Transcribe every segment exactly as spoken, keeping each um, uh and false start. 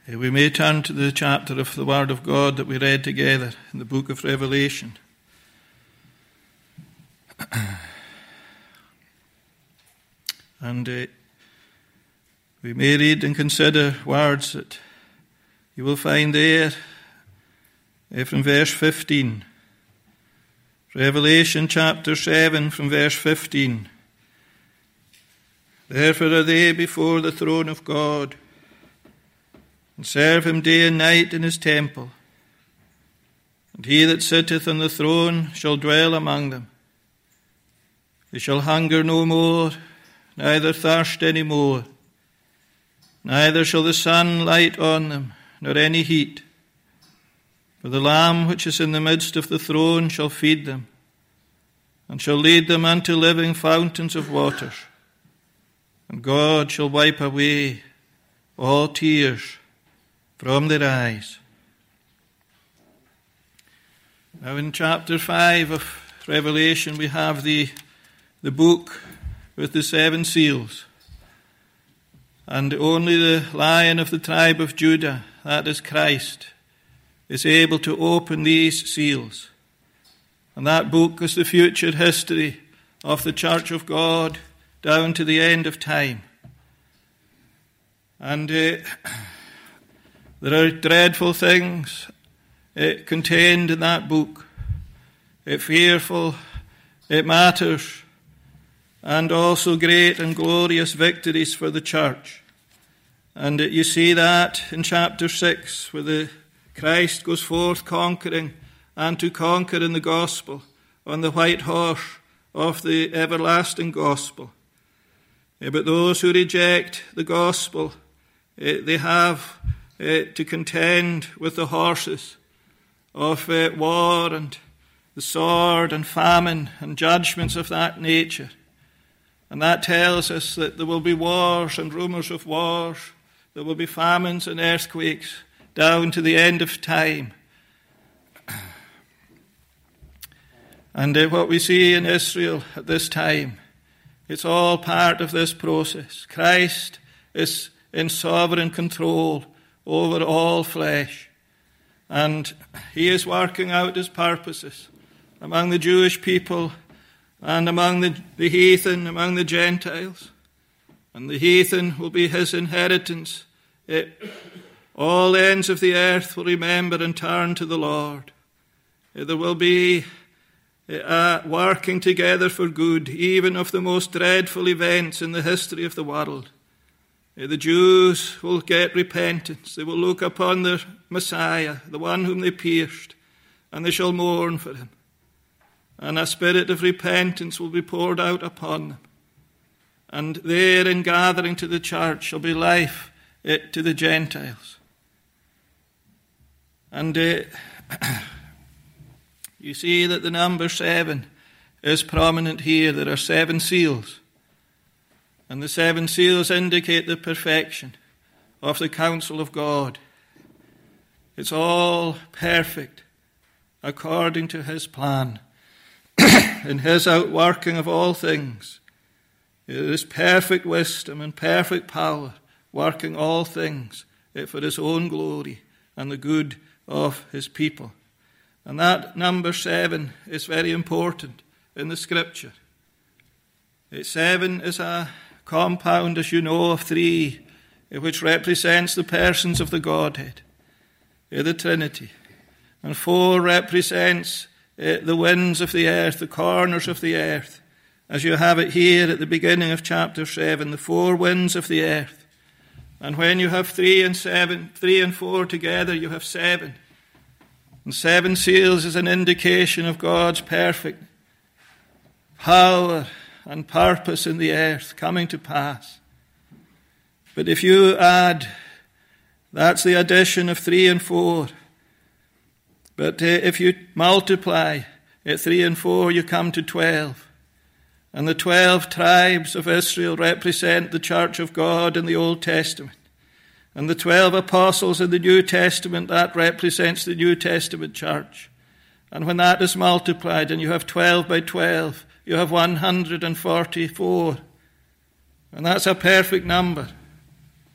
We may turn to the chapter of the Word of God that we read together in the book of Revelation. And uh, we may read and consider words that you will find there uh, from verse fifteen. Revelation chapter seven from verse fifteen. Therefore are they before the throne of God, and serve him day and night in his temple. And he that sitteth on the throne shall dwell among them. They shall hunger no more, neither thirst any more. Neither shall the sun light on them, nor any heat. For the Lamb which is in the midst of the throne shall feed them, and shall lead them unto living fountains of waters. And God shall wipe away all tears from their eyes. Now in chapter five of Revelation we have the, the book with the seven seals. And only the Lion of the tribe of Judah, that is Christ, is able to open these seals. And that book is the future history of the Church of God down to the end of time. And uh, there are dreadful things uh, contained in that book. Uh, fearful it matters, and also great and glorious victories for the church. And uh, you see that in chapter six, where the Christ goes forth conquering and to conquer in the gospel on the white horse of the everlasting gospel. Uh, but those who reject the gospel, uh, they have Uh, to contend with the horses of uh, war and the sword and famine and judgments of that nature. And that tells us that there will be wars and rumors of wars. There will be famines and earthquakes down to the end of time. And uh, what we see in Israel at this time, it's all part of this process. Christ is in sovereign control over all flesh. And he is working out his purposes among the Jewish people and among the, the heathen, among the Gentiles. And the heathen will be his inheritance. It, all ends of the earth will remember and turn to the Lord. There will be a working together for good, even of the most dreadful events in the history of the world. The Jews will get repentance. They will look upon their Messiah, the one whom they pierced, and they shall mourn for him. And a spirit of repentance will be poured out upon them. And there in gathering to the church shall be life to the Gentiles. And uh, you see that the number seven is prominent here. There are seven seals. And the seven seals indicate the perfection of the counsel of God. It's all perfect according to his plan. In his outworking of all things, it is perfect wisdom and perfect power working all things for his own glory and the good of his people. And that number seven is very important in the scripture. Seven is a compound, as you know, of three, which represents the persons of the Godhead, the Trinity. And four represents the winds of the earth, the corners of the earth, as you have it here at the beginning of chapter seven, the four winds of the earth. And when you have three and seven, three and four together, you have seven. And seven seals is an indication of God's perfect power and purpose in the earth coming to pass. But if you add, that's the addition of three and four. But uh, if you multiply at three and four, you come to twelve. And the twelve tribes of Israel represent the church of God in the Old Testament. And the twelve apostles in the New Testament, that represents the New Testament church. And when that is multiplied, and you have twelve by twelve, you have one hundred forty-four. And that's a perfect number.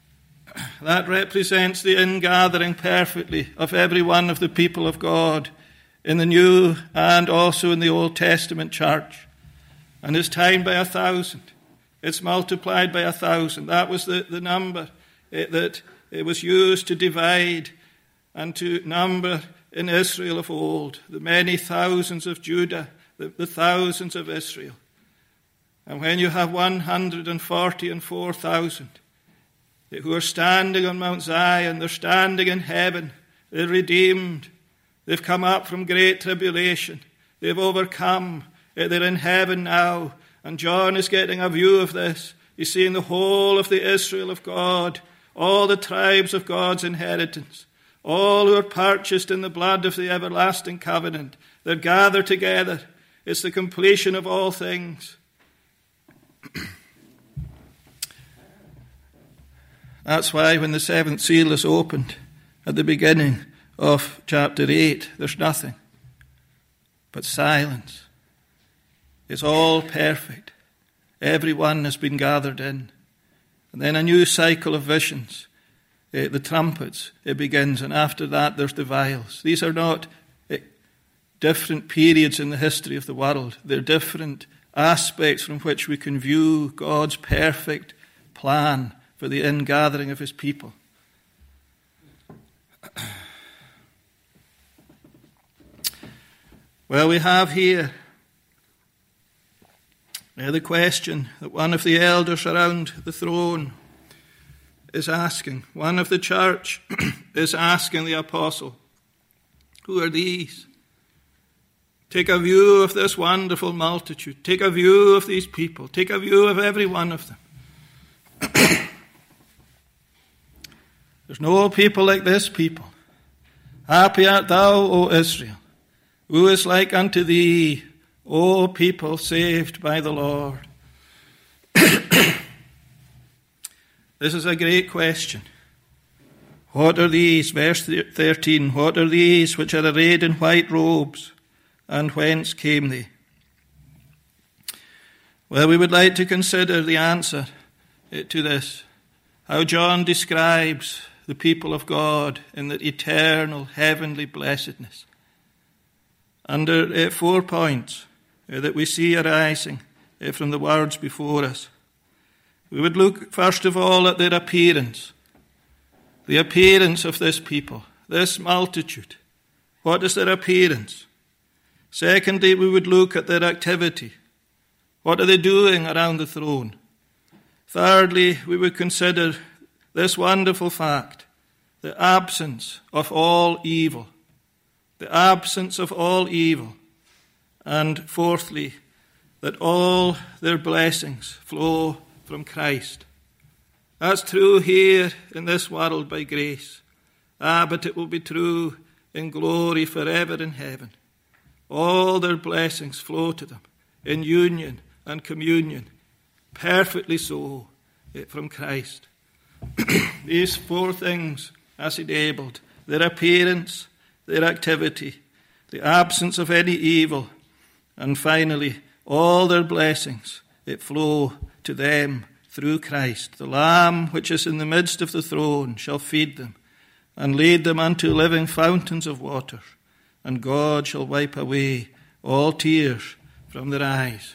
That represents the ingathering perfectly of every one of the people of God in the New and also in the Old Testament church. And it's timed by a thousand. It's multiplied by a thousand. That was the, the number it, that it was used to divide and to number in Israel of old, the many thousands of Judah, the, the thousands of Israel. And when you have one hundred forty and four thousand who are standing on Mount Zion, they're standing in heaven, they're redeemed, they've come up from great tribulation, they've overcome, they're in heaven now. And John is getting a view of this. He's seeing the whole of the Israel of God, all the tribes of God's inheritance, all who are purchased in the blood of the everlasting covenant. They're gathered together. It's the completion of all things. That's why when the seventh seal is opened at the beginning of chapter eight, there's nothing but silence. It's all perfect. Everyone has been gathered in. And then a new cycle of visions. Uh, the trumpets, it begins, and after that there's the vials. These are not uh, different periods in the history of the world. They're different aspects from which we can view God's perfect plan for the ingathering of his people. Well, we have here uh, the question that one of the elders around the throne is asking. One of the church is asking the apostle, who are these? Take a view of this wonderful multitude. Take a view of these people. Take a view of every one of them. There's no people like this people. Happy art thou, O Israel. Who is like unto thee, O people saved by the Lord? This is a great question. What are these? Verse thirteen. What are these which are arrayed in white robes, and whence came they? Well, we would like to consider the answer to this. How John describes the people of God in their eternal heavenly blessedness. Under uh, four points uh, that we see arising uh, from the words before us. We would look first of all at their appearance. The appearance of this people, this multitude. What is their appearance? Secondly, we would look at their activity. What are they doing around the throne? Thirdly, we would consider this wonderful fact, the absence of all evil. The absence of all evil. And fourthly, that all their blessings flow from Christ. That's true here in this world by grace. Ah, but it will be true in glory forever in heaven. All their blessings flow to them in union and communion, perfectly so, from Christ. These four things as enabled: their appearance, their activity, the absence of any evil, and finally, all their blessings, it flow to them through Christ. The Lamb which is in the midst of the throne shall feed them, and lead them unto living fountains of water, and God shall wipe away all tears from their eyes.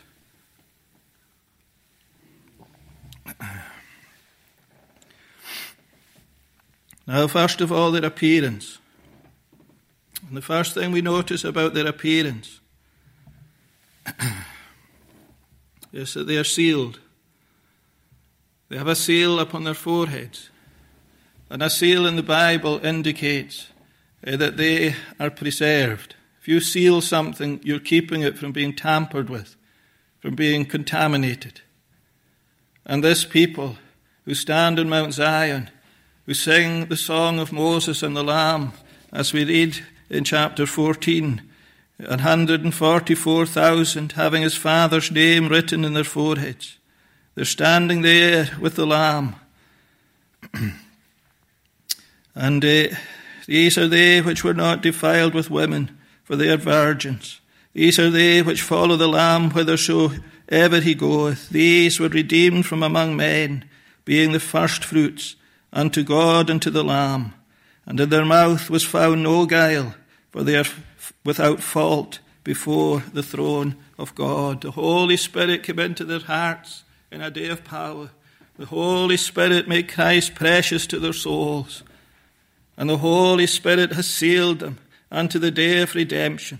Now, first of all, their appearance. And the first thing we notice about their appearance is that they are sealed. They have a seal upon their foreheads. And a seal in the Bible indicates uh, that they are preserved. If you seal something, you're keeping it from being tampered with, from being contaminated. And this people who stand on Mount Zion, who sing the song of Moses and the Lamb, as we read in chapter fourteen, one hundred forty-four thousand having his father's name written in their foreheads. They're standing there with the Lamb. And uh, these are they which were not defiled with women, for they are virgins. These are they which follow the Lamb whithersoever he goeth. These were redeemed from among men, being the first fruits unto God and to the Lamb. And in their mouth was found no guile, for they are f- without fault before the throne of God. The Holy Spirit came into their hearts in a day of power. The Holy Spirit made Christ precious to their souls. And the Holy Spirit has sealed them unto the day of redemption.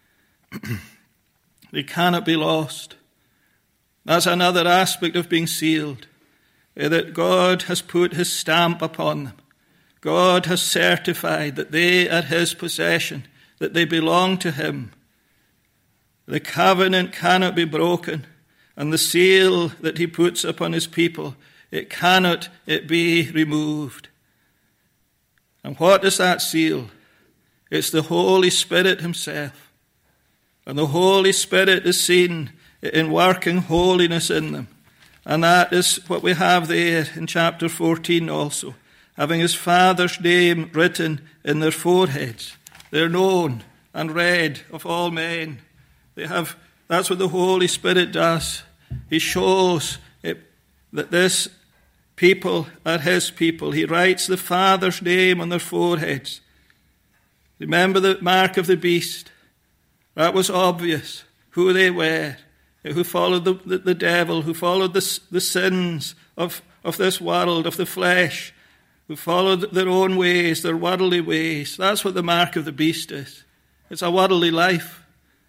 They cannot be lost. That's another aspect of being sealed, that God has put his stamp upon them. God has certified that they are his possession, that they belong to him. The covenant cannot be broken, and the seal that he puts upon his people, it cannot it be removed. And what is that seal? It's the Holy Spirit himself. And the Holy Spirit is seen in working holiness in them. And that is what we have there in chapter fourteen also, having his Father's name written in their foreheads. They're known and read of all men. They have, that's what the Holy Spirit does. He shows it, that this people are his people. He writes the Father's name on their foreheads. Remember the mark of the beast. That was obvious who they were, who followed the, the, the devil, who followed the, the sins of, of this world, of the flesh, who followed their own ways, their worldly ways. That's what the mark of the beast is. It's a worldly life.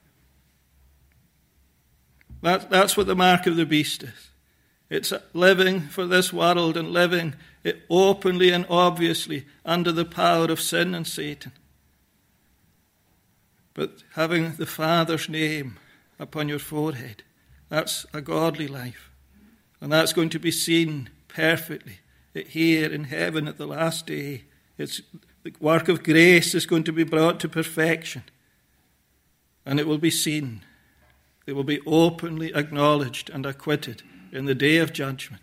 That, that's what the mark of the beast is. It's living for this world and living it openly and obviously under the power of sin and Satan. But having the Father's name upon your forehead, that's a godly life. And that's going to be seen perfectly here in heaven at the last day. It's the work of grace is going to be brought to perfection. And it will be seen. It will be openly acknowledged and acquitted in the day of judgment.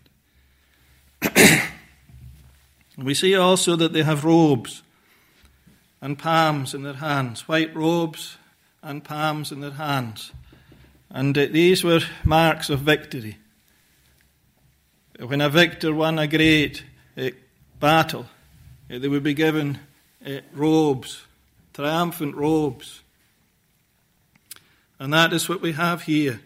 We see also that they have robes and palms in their hands, white robes and palms in their hands. And uh, these were marks of victory. When a victor won a great uh, battle, uh, they would be given uh, robes, triumphant robes. And that is what we have here.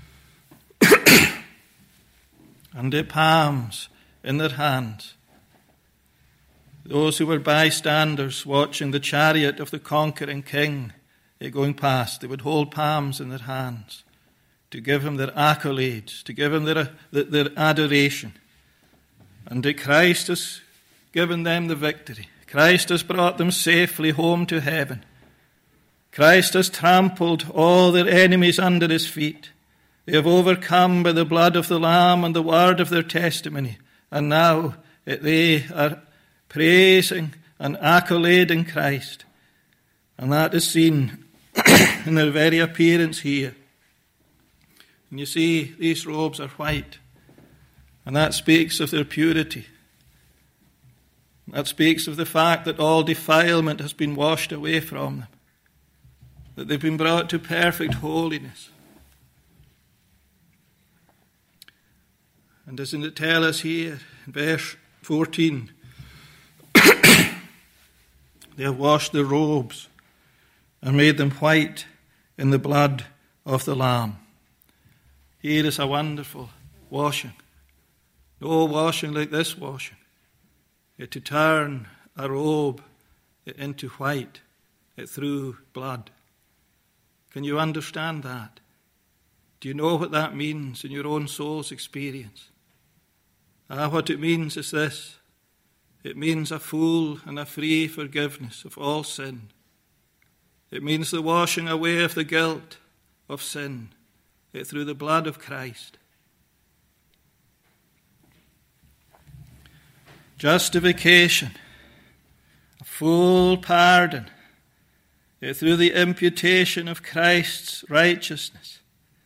And the palms in their hands. Those who were bystanders watching the chariot of the conquering king going past, they would hold palms in their hands to give him their accolades, to give him their, their adoration. And that Christ has given them the victory. Christ has brought them safely home to heaven. Christ has trampled all their enemies under his feet. They have overcome by the blood of the Lamb and the word of their testimony. And now they are praising and accolading Christ. And that is seen in their very appearance here. And you see, these robes are white. And that speaks of their purity. That speaks of the fact that all defilement has been washed away from them. That they've been brought to perfect holiness. And doesn't it tell us here in verse fourteen, they have washed their robes and made them white in the blood of the Lamb. Here is a wonderful washing. No washing like this washing. It to turn a robe into white through blood. Can you understand that? Do you know what that means in your own soul's experience? Ah, what it means is this. It means a full and a free forgiveness of all sin. It means the washing away of the guilt of sin through the blood of Christ. Justification, a full pardon through the imputation of Christ's righteousness,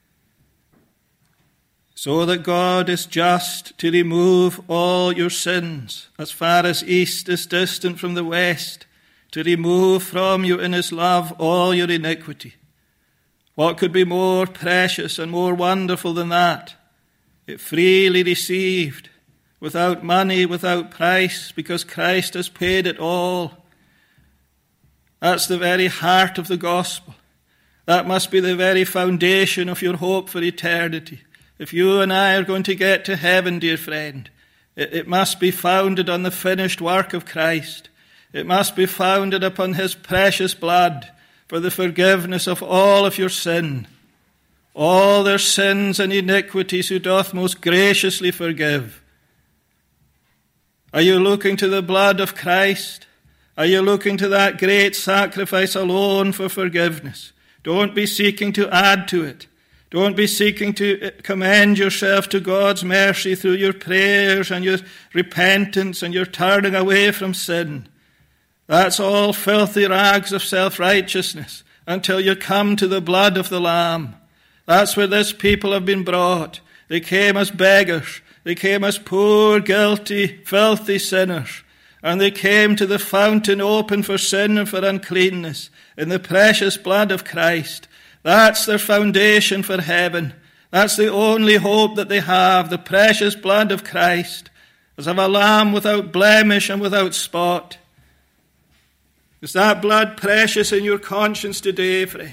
so that God is just to remove all your sins as far as east is distant from the west, to remove from you in his love all your iniquity. What could be more precious and more wonderful than that? It freely received without money, without price, because Christ has paid it all. That's the very heart of the gospel. That must be the very foundation of your hope for eternity. If you and I are going to get to heaven, dear friend, it, it must be founded on the finished work of Christ. It must be founded upon his precious blood for the forgiveness of all of your sin, all their sins and iniquities who doth most graciously forgive. Are you looking to the blood of Christ? Are you looking to that great sacrifice alone for forgiveness? Don't be seeking to add to it. Don't be seeking to commend yourself to God's mercy through your prayers and your repentance and your turning away from sin. That's all filthy rags of self-righteousness until you come to the blood of the Lamb. That's where this people have been brought. They came as beggars. They came as poor, guilty, filthy sinners. And they came to the fountain open for sin and for uncleanness in the precious blood of Christ. That's their foundation for heaven. That's the only hope that they have, the precious blood of Christ, as of a lamb without blemish and without spot. Is that blood precious in your conscience today, friend?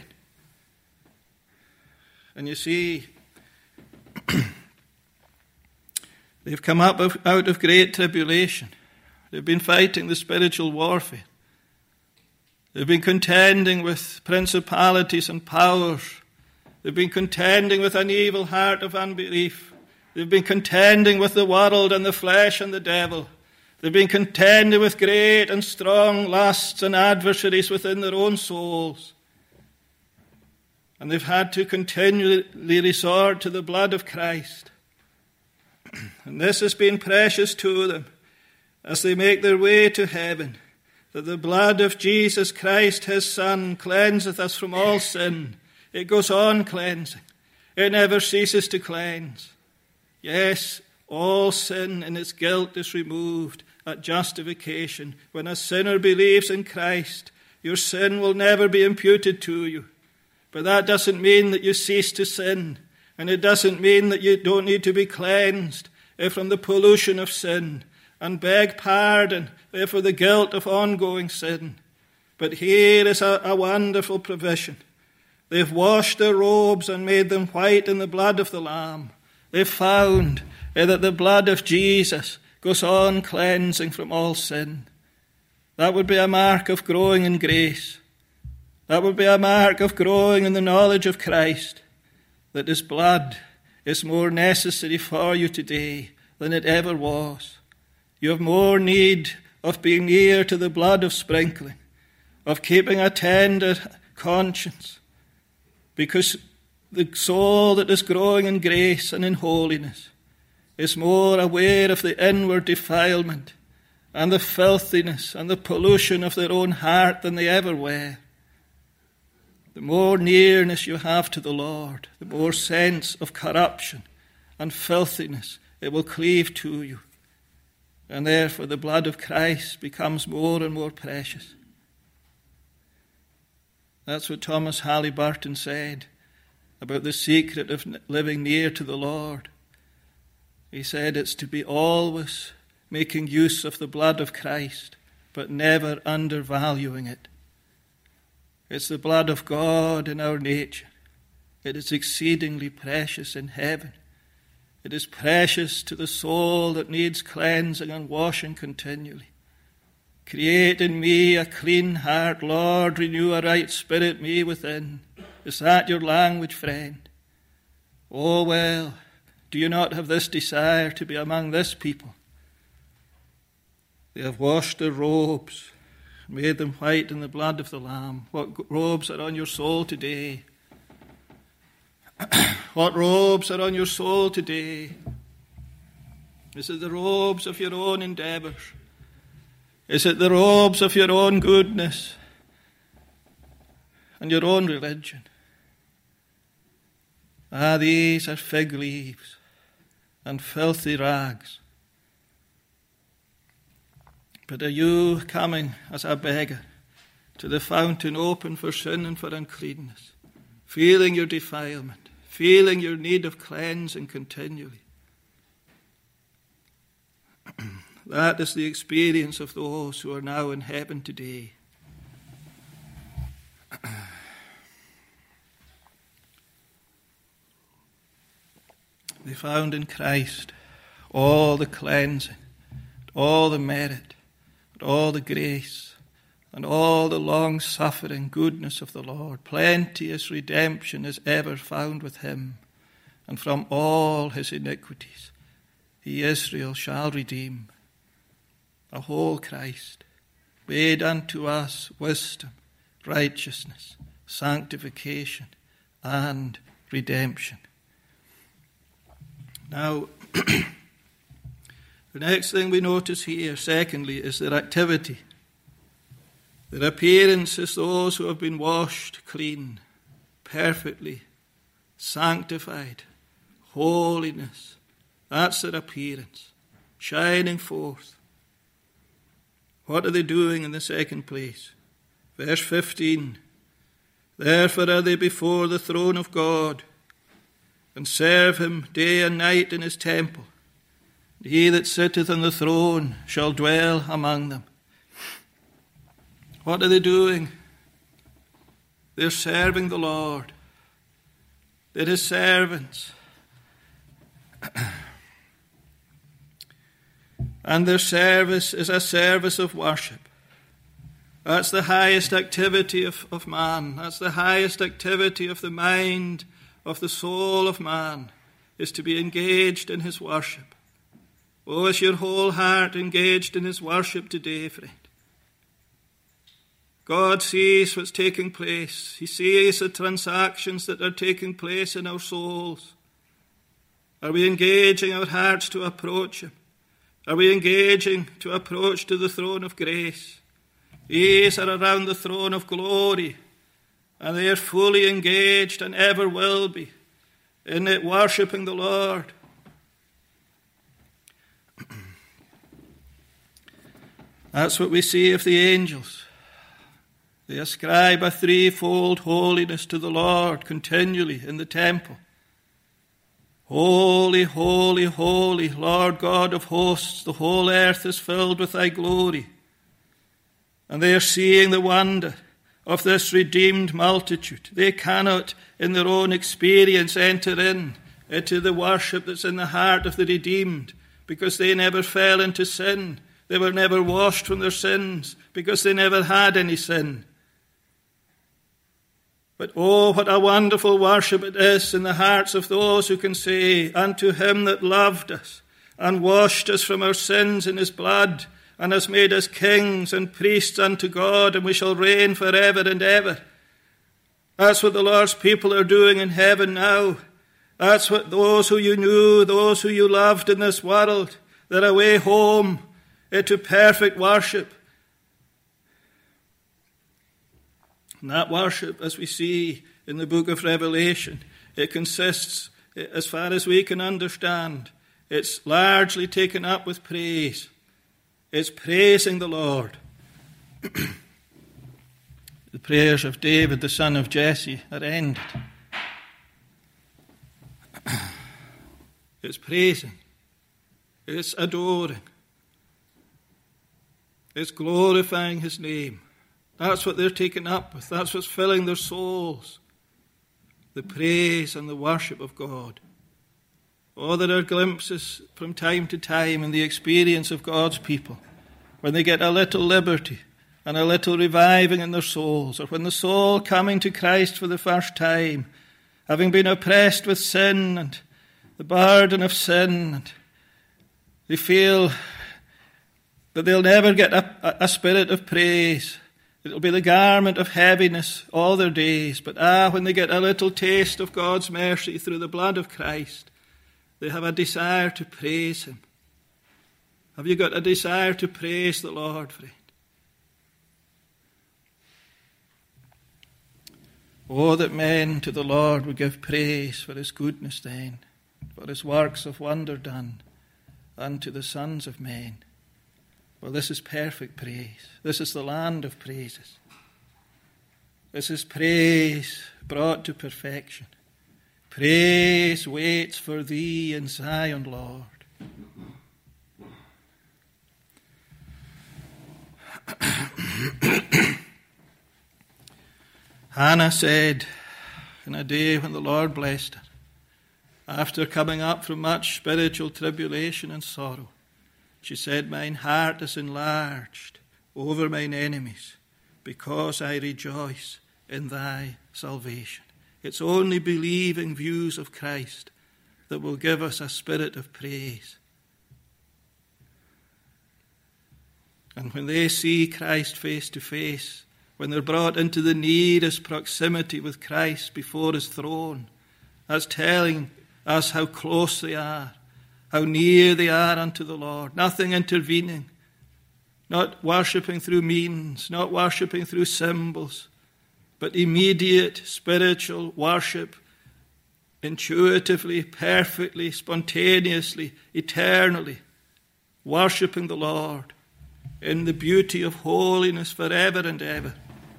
And you see, they've come up of, out of great tribulation. They've been fighting the spiritual warfare. They've been contending with principalities and powers. They've been contending with an evil heart of unbelief. They've been contending with the world and the flesh and the devil. They've been contending with great and strong lusts and adversaries within their own souls. And they've had to continually resort to the blood of Christ. And this has been precious to them as they make their way to heaven, that the blood of Jesus Christ, his Son, cleanseth us from all sin. It goes on cleansing. It never ceases to cleanse. Yes, all sin and its guilt is removed at justification. When a sinner believes in Christ, your sin will never be imputed to you. But that doesn't mean that you cease to sin. And it doesn't mean that you don't need to be cleansed from the pollution of sin and beg pardon for the guilt of ongoing sin. But here is a, a wonderful provision. They've washed their robes and made them white in the blood of the Lamb. They've found that the blood of Jesus goes on cleansing from all sin. That would be a mark of growing in grace. That would be a mark of growing in the knowledge of Christ, that his blood is more necessary for you today than it ever was. You have more need of being near to the blood of sprinkling, of keeping a tender conscience, because the soul that is growing in grace and in holiness is more aware of the inward defilement and the filthiness and the pollution of their own heart than they ever were. The more nearness you have to the Lord, the more sense of corruption and filthiness it will cleave to you. And therefore the blood of Christ becomes more and more precious. That's what Thomas Halliburton said about the secret of living near to the Lord. He said it's to be always making use of the blood of Christ, but never undervaluing it. It's the blood of God in our nature. It is exceedingly precious in heaven. It is precious to the soul that needs cleansing and washing continually. Create in me a clean heart, Lord, renew a right spirit me within. Is that your language, friend? Oh, well, do you not have this desire to be among this people? They have washed their robes, made them white in the blood of the Lamb. What robes are on your soul today? What robes are on your soul today? Is it the robes of your own endeavors? Is it the robes of your own goodness and your own religion? Ah, these are fig leaves and filthy rags. But are you coming as a beggar to the fountain open for sin and for uncleanness, feeling your defilement, feeling your need of cleansing continually? That is the experience of those who are now in heaven today. They found in Christ all the cleansing, all the merit, all the grace, and all the long-suffering goodness of the Lord. Plenteous redemption is ever found with him, and from all his iniquities he Israel shall redeem. A whole Christ, made unto us wisdom, righteousness, sanctification, and redemption. Now, the next thing we notice here, secondly, is their activity. Their appearance is those who have been washed clean, perfectly, sanctified, holiness. That's their appearance, shining forth. What are they doing in the second place? Verse fifteen, therefore are they before the throne of God, and serve him day and night in his temple. He that sitteth on the throne shall dwell among them. What are they doing? They're serving the Lord. They're his servants. And their service is a service of worship. That's the highest activity of, of man. That's the highest activity of the mind, of the soul of man, is to be engaged in his worship. Oh, is your whole heart engaged in his worship today, friend? God sees what's taking place. He sees the transactions that are taking place in our souls. Are we engaging our hearts to approach him? Are we engaging to approach to the throne of grace? These are around the throne of glory, and they are fully engaged and ever will be in it, worshipping the Lord. That's what we see of the angels. They ascribe a threefold holiness to the Lord continually in the temple. Holy, holy, holy, Lord God of hosts, the whole earth is filled with thy glory. And they are seeing the wonder of this redeemed multitude. They cannot, in their own experience, enter in into the worship that's in the heart of the redeemed, because they never fell into sin. They were never washed from their sins, because they never had any sin. But oh, what a wonderful worship it is in the hearts of those who can say, unto him that loved us and washed us from our sins in his blood, and has made us kings and priests unto God, and we shall reign forever and ever. That's what the Lord's people are doing in heaven now. That's what those who you knew, those who you loved in this world, they're away home into perfect worship. And that worship, as we see in the book of Revelation, it consists, as far as we can understand, it's largely taken up with praise. It's praising the Lord. The prayers of David, the son of Jesse, are ended. It's praising. It's adoring. It's glorifying his name. That's what they're taken up with. That's what's filling their souls. The praise and the worship of God. Oh, there are glimpses from time to time in the experience of God's people when they get a little liberty and a little reviving in their souls, or when the soul coming to Christ for the first time, having been oppressed with sin and the burden of sin, and they feel that they'll never get a, a spirit of praise. It'll be the garment of heaviness all their days. But ah, when they get a little taste of God's mercy through the blood of Christ, they have a desire to praise him. Have you got a desire to praise the Lord, friend? Oh, that men to the Lord would give praise for his goodness then, for his works of wonder done unto the sons of men. Well, this is perfect praise. This is the land of praises. This is praise brought to perfection. Praise waits for thee in Zion, Lord. Hannah said, in a day when the Lord blessed her, after coming up from much spiritual tribulation and sorrow, she said, mine heart is enlarged over mine enemies, because I rejoice in thy salvation. It's only believing views of Christ that will give us a spirit of praise. And when they see Christ face to face, when they're brought into the nearest proximity with Christ before his throne, that's telling us how close they are, how near they are unto the Lord. Nothing intervening, not worshipping through means, not worshipping through symbols, but immediate spiritual worship, intuitively, perfectly, spontaneously, eternally, worshipping the Lord in the beauty of holiness forever and ever.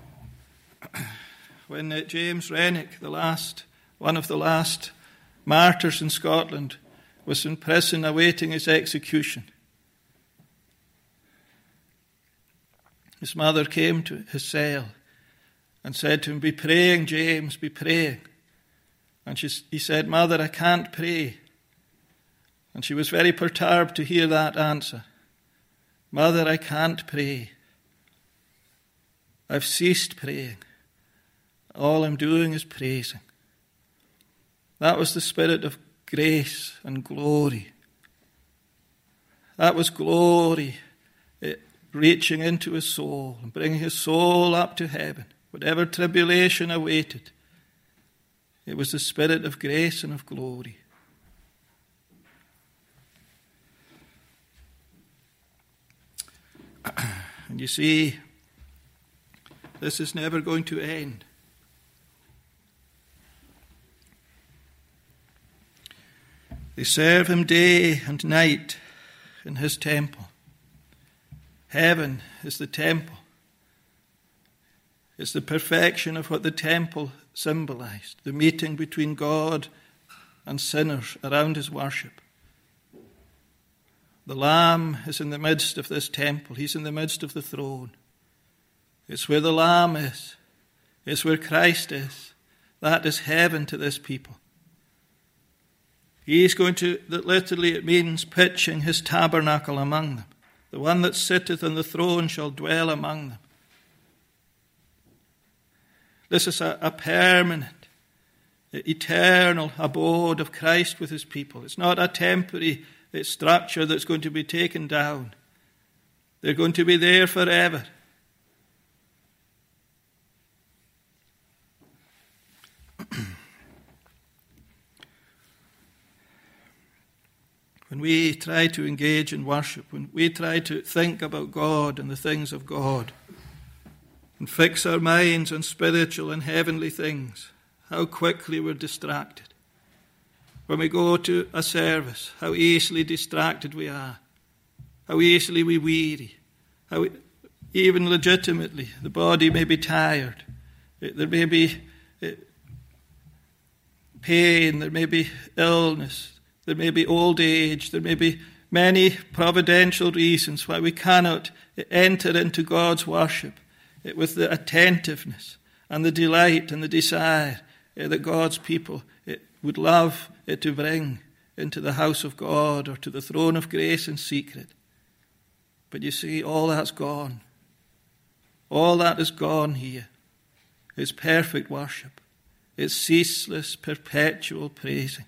When uh, James Renwick, the last, one of the last martyrs in Scotland, was in prison awaiting his execution, his mother came to his cell and said to him, be praying, James, be praying. And she, he said, Mother, I can't pray. And she was very perturbed to hear that answer. Mother, I can't pray. I've ceased praying. All I'm doing is praising. That was the spirit of grace and glory. That was glory, it, reaching into his soul and bringing his soul up to heaven. Whatever tribulation awaited, it was the spirit of grace and of glory. And you see, this is never going to end. They serve him day and night in his temple. Heaven is the temple. It's the perfection of what the temple symbolized, the meeting between God and sinners around his worship. The Lamb is in the midst of this temple. He's in the midst of the throne. It's where the Lamb is. It's where Christ is. That is heaven to this people. He's going to, that literally it means pitching his tabernacle among them. The one that sitteth on the throne shall dwell among them. This is a, a permanent, eternal abode of Christ with his people. It's not a temporary structure that's going to be taken down. They're going to be there forever. When we try to engage in worship, when we try to think about God and the things of God, and fix our minds on spiritual and heavenly things, how quickly we're distracted. When we go to a service, how easily distracted we are, how easily we weary, how we, even legitimately the body may be tired, there may be pain, there may be illness, there may be old age, there may be many providential reasons why we cannot enter into God's worship with the attentiveness and the delight and the desire that God's people would love to bring into the house of God or to the throne of grace in secret. But you see, all that's gone. All that is gone here. It's perfect worship. It's ceaseless, perpetual praising.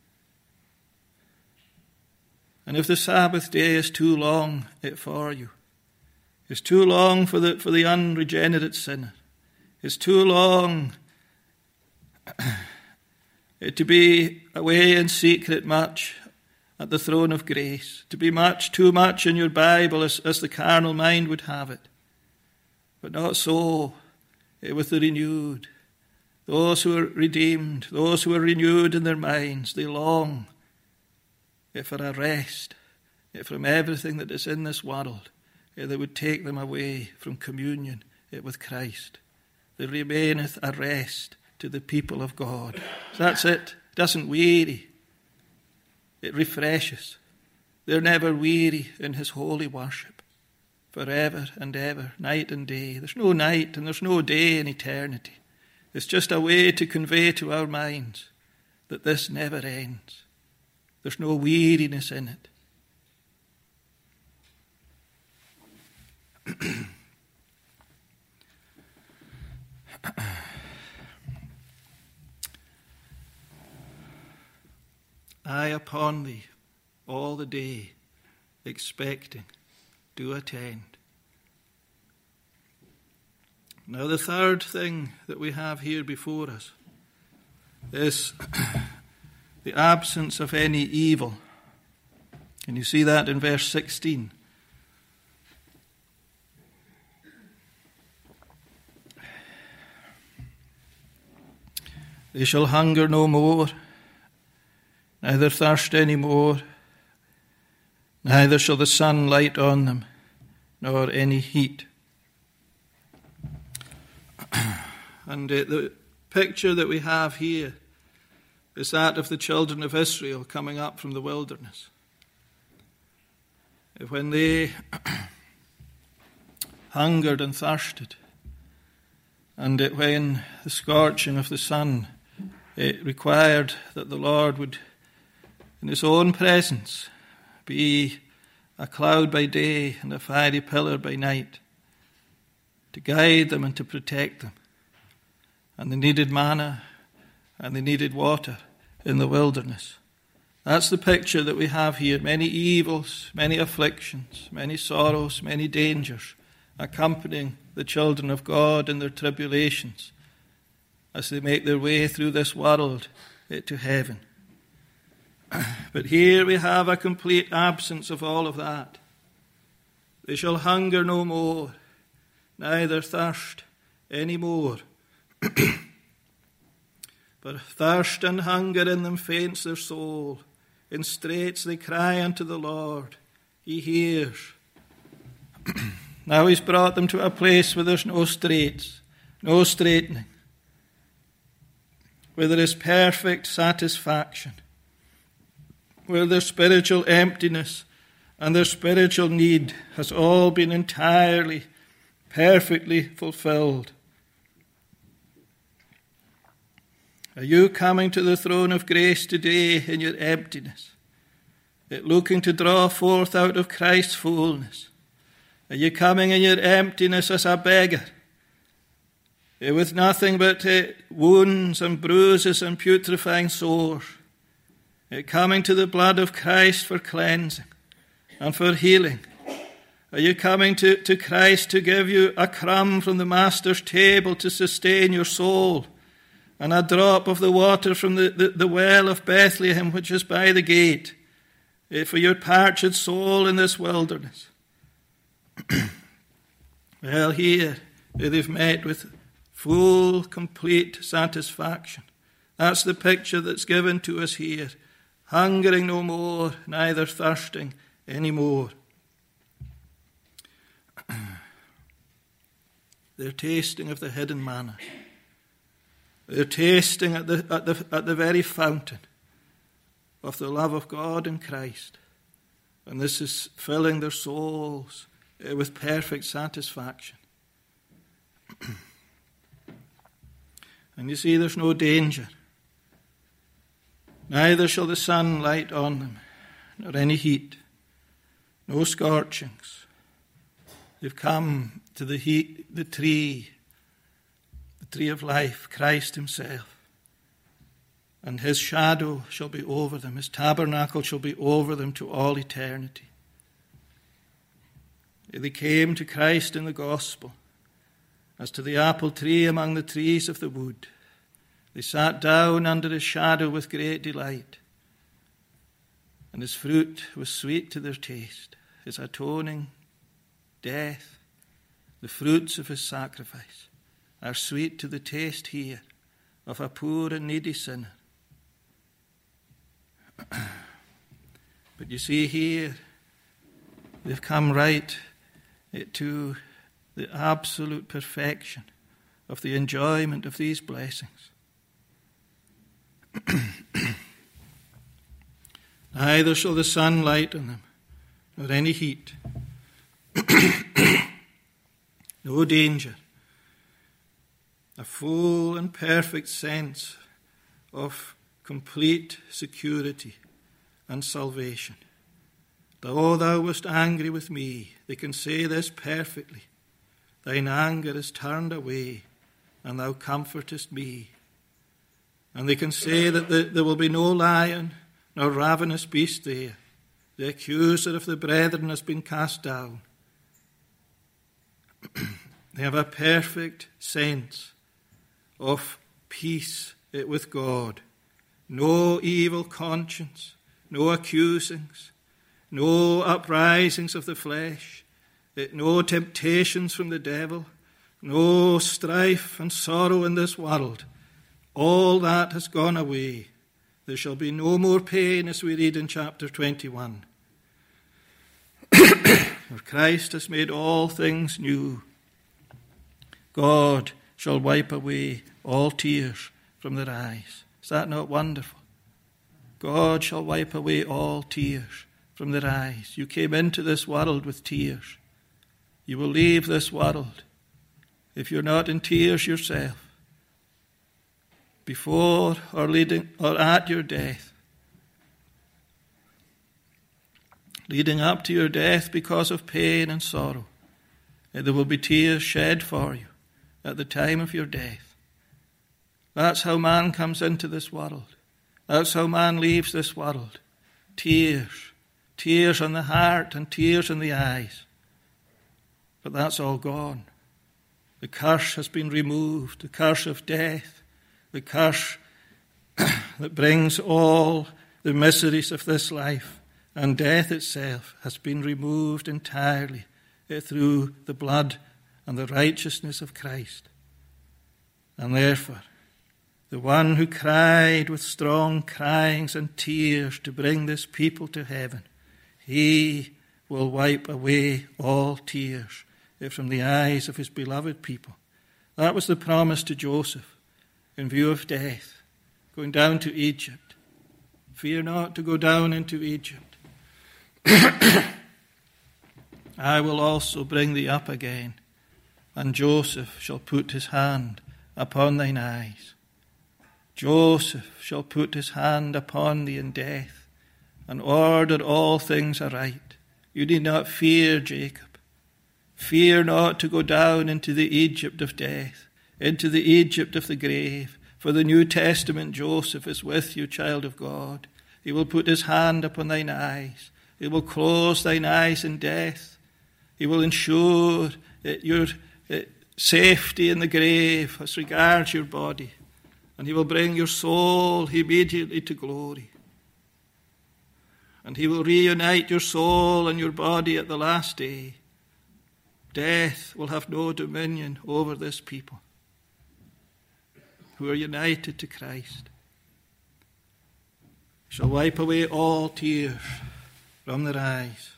And if the Sabbath day is too long for you, it's too long for the, for the unregenerate sinner, it's too long to be away in secret much at the throne of grace, to be much, too much in your Bible as, as the carnal mind would have it. But not so with the renewed. Those who are redeemed, those who are renewed in their minds, they long for a rest from everything that is in this world that would take them away from communion with Christ. There remaineth a rest to the people of God. That's it. It doesn't weary. It refreshes. They're never weary in his holy worship. forever and ever, night and day. There's no night and there's no day in eternity. It's just a way to convey to our minds that this never ends. There's no weariness in it. Eye upon thee all the day, expecting, do attend. Now the third thing that we have here before us is the absence of any evil. Can you see that in verse sixteen? They shall hunger no more, neither thirst any more, neither shall the sun light on them, nor any heat. And uh, the picture that we have here is that of the children of Israel coming up from the wilderness. When they hungered and thirsted, and it, when the scorching of the sun, it required that the Lord would, in his own presence, be a cloud by day and a fiery pillar by night, to guide them and to protect them. And they needed manna and they needed water in the wilderness. That's the picture that we have here. Many evils, many afflictions, many sorrows, many dangers accompanying the children of God in their tribulations as they make their way through this world to heaven. But here we have a complete absence of all of that. They shall hunger no more, neither thirst any more. But thirst and hunger in them faints their soul. In straits they cry unto the Lord. He hears. Now he's brought them to a place where there's no straits, no straightening, where there is perfect satisfaction, where their spiritual emptiness and their spiritual need has all been entirely, perfectly fulfilled. Are you coming to the throne of grace today in your emptiness, looking to draw forth out of Christ's fullness? Are you coming in your emptiness as a beggar, with nothing but wounds and bruises and putrefying sores, coming to the blood of Christ for cleansing and for healing? Are you coming to, to Christ to give you a crumb from the Master's table to sustain your soul, and a drop of the water from the, the, the well of Bethlehem, which is by the gate, for your parched soul in this wilderness? Well, here they've met with full, complete satisfaction. That's the picture that's given to us here. Hungering no more, neither thirsting any more. They're tasting of the hidden manna. They're tasting at the, at the, at the very fountain of the love of God in Christ. And this is filling their souls with perfect satisfaction. And you see, there's no danger. Neither shall the sun light on them, nor any heat, no scorchings. They've come to the heat, the tree, the tree of life, Christ himself. And his shadow shall be over them, his tabernacle shall be over them to all eternity. They came to Christ in the gospel, as to the apple tree among the trees of the wood. They sat down under his shadow with great delight, and his fruit was sweet to their taste, his atoning death, the fruits of his sacrifice, are sweet to the taste here of a poor and needy sinner. But you see here, they've come right to the absolute perfection of the enjoyment of these blessings. Neither shall the sun light on them, nor any heat. no danger, a full and perfect sense of complete security and salvation. Though thou wast angry with me, they can say this perfectly. Thine anger is turned away, and thou comfortest me. And they can say that the, there will be no lion nor ravenous beast there. The accuser of the brethren has been cast down. They have a perfect sense of peace with God. No evil conscience, no accusings, no uprisings of the flesh, no temptations from the devil, no strife and sorrow in this world. All that has gone away. There shall be no more pain, as we read in chapter twenty-one. For Christ has made all things new. God shall wipe away all tears from their eyes. Is that not wonderful? God shall wipe away all tears from their eyes. You came into this world with tears. You will leave this world, if you're not in tears yourself, before or leading or at your death, leading up to your death because of pain and sorrow. There will be tears shed for you at the time of your death. That's how man comes into this world. That's how man leaves this world. Tears. Tears on the heart and tears in the eyes. But that's all gone. The curse has been removed. The curse of death. The curse that brings all the miseries of this life and death itself has been removed entirely through the blood and the righteousness of Christ. And therefore, the one who cried with strong cryings and tears to bring this people to heaven, he will wipe away all tears from the eyes of his beloved people. That was the promise to Joseph in view of death, going down to Egypt. Fear not to go down into Egypt. I will also bring thee up again, and Joseph shall put his hand upon thine eyes. Joseph shall put his hand upon thee in death, and order all things aright. You need not fear, Jacob. Fear not to go down into the Egypt of death, into the Egypt of the grave, for the New Testament Joseph is with you, child of God. He will put his hand upon thine eyes. He will close thine eyes in death. He will ensure your safety in the grave as regards your body. And he will bring your soul immediately to glory. And he will reunite your soul and your body at the last day. Death will have no dominion over this people who are united to Christ. He shall wipe away all tears from their eyes.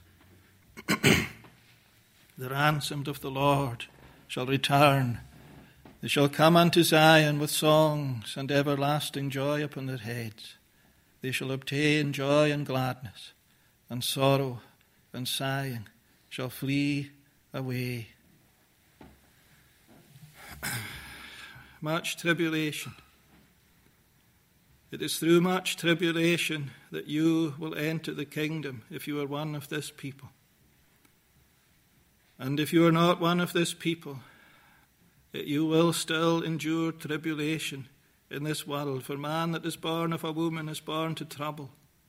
The ransomed of the Lord shall return. They shall come unto Zion with songs and everlasting joy upon their heads. They shall obtain joy and gladness, and sorrow and sighing shall flee away. Much tribulation. It is through much tribulation that you will enter the kingdom if you are one of this people. And if you are not one of this people, you will still endure tribulation in this world. For man that is born of a woman is born to trouble.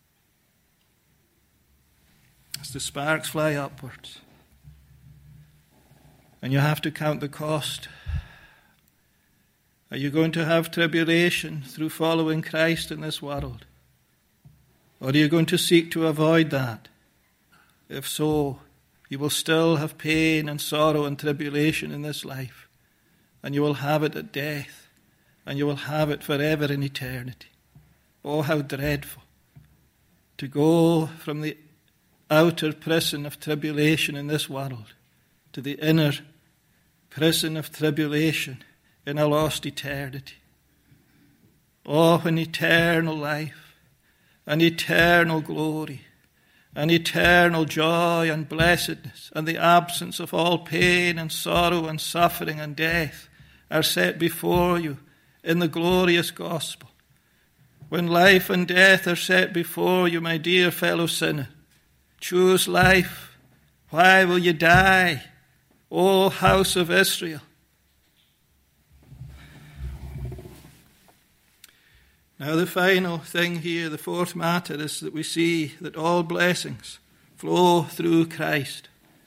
As the sparks fly upwards. And you have to count the cost. Are you going to have tribulation through following Christ in this world? Or are you going to seek to avoid that? If so, you will still have pain and sorrow and tribulation in this life. And you will have it at death. And you will have it forever in eternity. Oh, how dreadful to go from the outer prison of tribulation in this world to the inner prison of tribulation in a lost eternity. Oh, an eternal life, an eternal glory, and eternal joy and blessedness and the absence of all pain and sorrow and suffering and death are set before you in the glorious gospel. When life and death are set before you, my dear fellow sinner, choose life. Why will you die, O house of Israel? Now the final thing here, the fourth matter, is that we see that all blessings flow through Christ.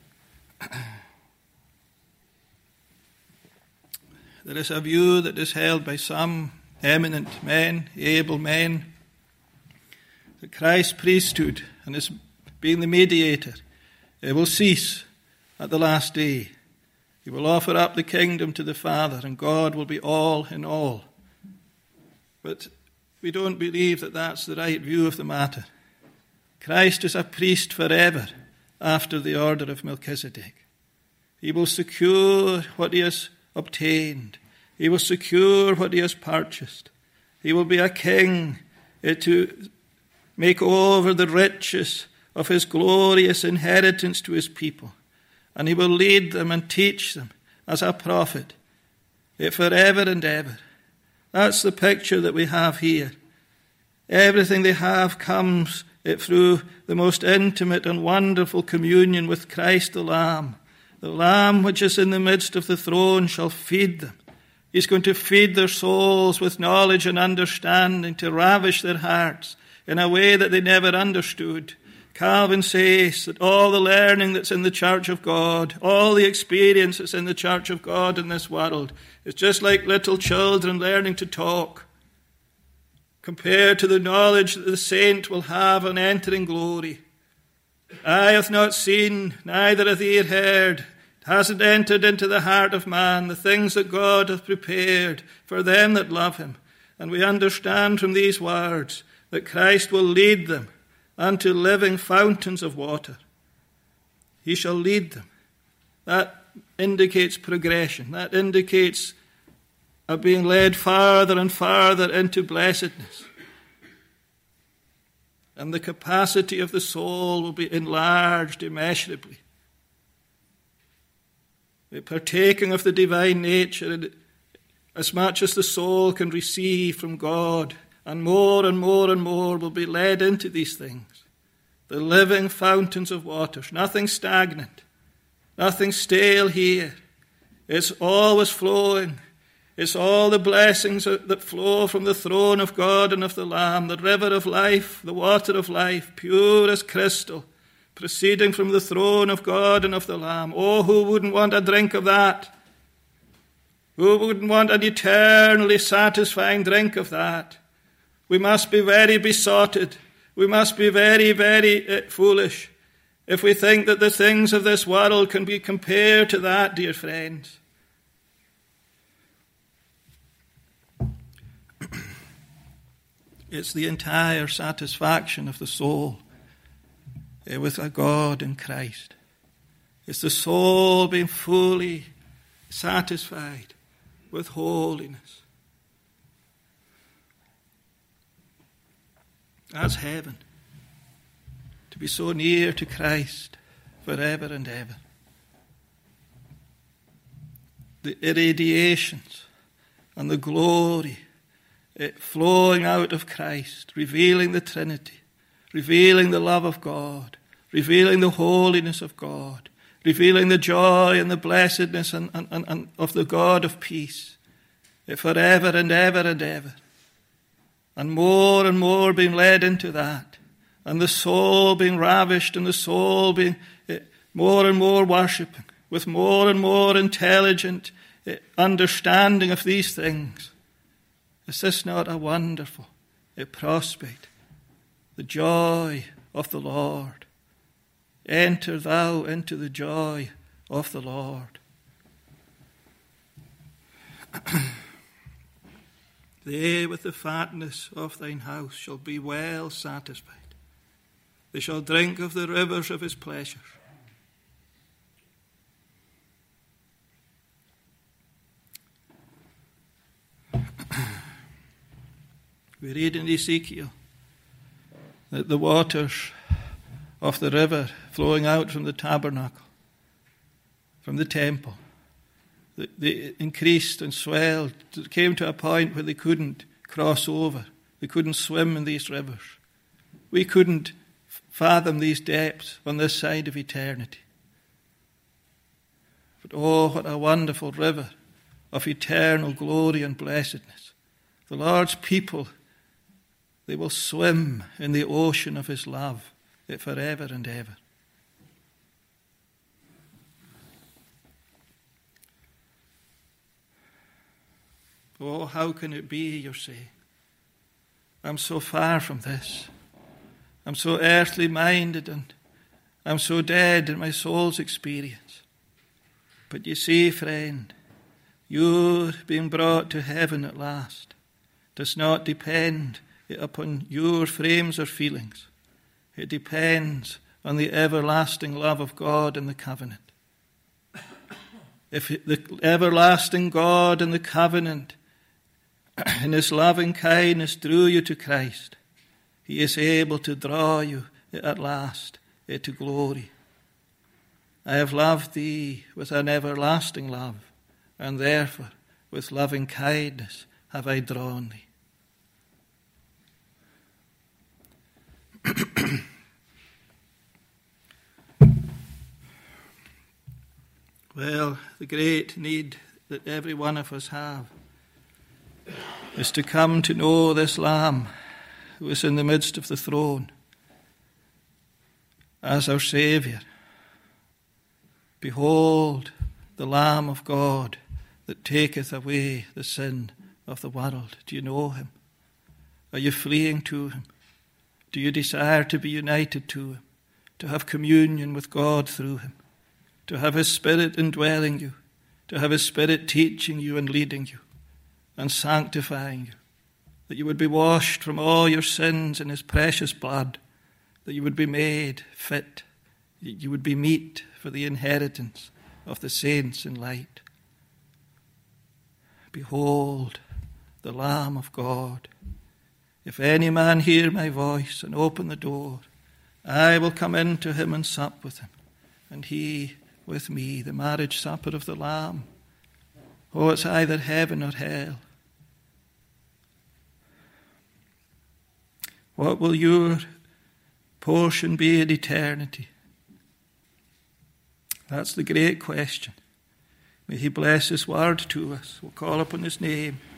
There is a view that is held by some eminent men, able men, that Christ's priesthood and his being the mediator, it will cease at the last day. He will offer up the kingdom to the Father, and God will be all in all. But we don't believe that that's the right view of the matter. Christ is a priest forever after the order of Melchizedek. He will secure what he has obtained. He will secure what he has purchased. He will be a king to make over the riches of his glorious inheritance to his people. And he will lead them and teach them as a prophet forever and ever. That's the picture that we have here. Everything they have comes through the most intimate and wonderful communion with Christ the Lamb. The Lamb which is in the midst of the throne shall feed them. He's going to feed their souls with knowledge and understanding, to ravish their hearts in a way that they never understood. Calvin says that all the learning that's in the Church of God, all the experience that's in the Church of God in this world, is just like little children learning to talk, compared to the knowledge that the saint will have on entering glory. Eye hath not seen, neither hath ear heard, it hasn't entered into the heart of man, the things that God hath prepared for them that love him. And we understand from these words that Christ will lead them unto living fountains of water. He shall lead them. That indicates progression. That indicates a being led farther and farther into blessedness. And the capacity of the soul will be enlarged immeasurably. The partaking of the divine nature, as much as the soul can receive from God, and more and more and more will be led into these things. The living fountains of waters. Nothing stagnant. Nothing stale here. It's always flowing. It's all the blessings that flow from the throne of God and of the Lamb. The river of life, the water of life, pure as crystal, proceeding from the throne of God and of the Lamb. Oh, who wouldn't want a drink of that? Who wouldn't want an eternally satisfying drink of that? We must be very besotted. We must be very, very uh, foolish if we think that the things of this world can be compared to that, dear friends. It's the entire satisfaction of the soul uh, with a God in Christ. It's the soul being fully satisfied with holiness. That's heaven. To be so near to Christ forever and ever. The irradiations and the glory it flowing out of Christ, revealing the Trinity, revealing the love of God, revealing the holiness of God, revealing the joy and the blessedness and, and, and, and of the God of peace, forever and ever and ever. And more and more being led into that. And the soul being ravished and the soul being more and more worshipping with more and more intelligent understanding of these things. Is this not a wonderful a prospect? The joy of the Lord. Enter thou into the joy of the Lord. They with the fatness of thine house shall be well satisfied. They shall drink of the rivers of his pleasures. We read in Ezekiel that the waters of the river flowing out from the tabernacle, from the temple. They, they increased and swelled. It came to a point where they couldn't cross over. They couldn't swim in these rivers. We couldn't fathom these depths on this side of eternity. But oh, what a wonderful river of eternal glory and blessedness. The Lord's people, they will swim in the ocean of his love forever and ever. Oh, how can it be, you're saying? I'm so far from this. I'm so earthly minded and I'm so dead in my soul's experience. But you see, friend, your being brought to heaven at last does not depend upon your frames or feelings. It depends on the everlasting love of God and the covenant. If the everlasting God and the covenant in his loving kindness drew you to Christ, he is able to draw you at last to glory. I have loved thee with an everlasting love, and therefore with loving kindness have I drawn thee. Well, the great need that every one of us have is to come to know this Lamb who is in the midst of the throne as our Saviour. Behold, the Lamb of God that taketh away the sin of the world. Do you know him? Are you fleeing to him? Do you desire to be united to him, to have communion with God through him, to have his Spirit indwelling you, to have his Spirit teaching you and leading you and sanctifying you, that you would be washed from all your sins in his precious blood, that you would be made fit, that you would be meet for the inheritance of the saints in light. Behold, the Lamb of God. If any man hear my voice and open the door, I will come in to him and sup with him, and he with me, the marriage supper of the Lamb. Oh, it's either heaven or hell. What will your portion be in eternity? That's the great question. May he bless his word to us. We'll call upon his name.